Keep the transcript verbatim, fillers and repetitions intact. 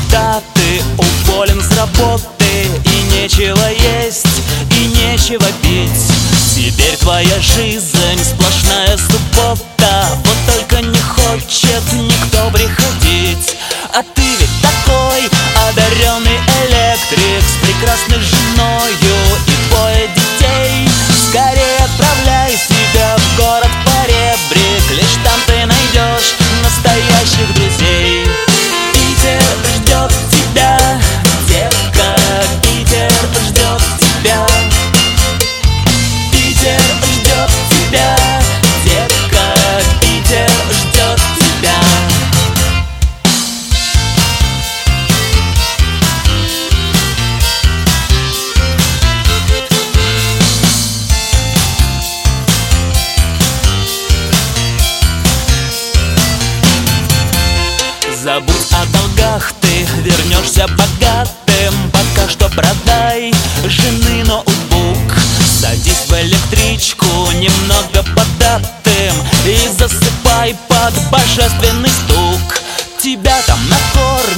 когда ты уволен с работы, и нечего есть, и нечего пить. Теперь твоя жизнь сплошная суббота, вот только не хочет никто приходить. А ты ведь такой одаренный электрик, с прекрасной женою и двое детей. Скорее отправляй себя в город Поребрик, лишь там ты найдешь настоящих друзей. Питер ждет тебя, девка, Питер ждет тебя. Питер ждет тебя, девка, Питер ждет тебя. Забудь о долгах, ты вернешься богатым. Пока что продай жены ноутбук, садись в электричку немного податым и засыпай под божественный стук. Тебя там накормят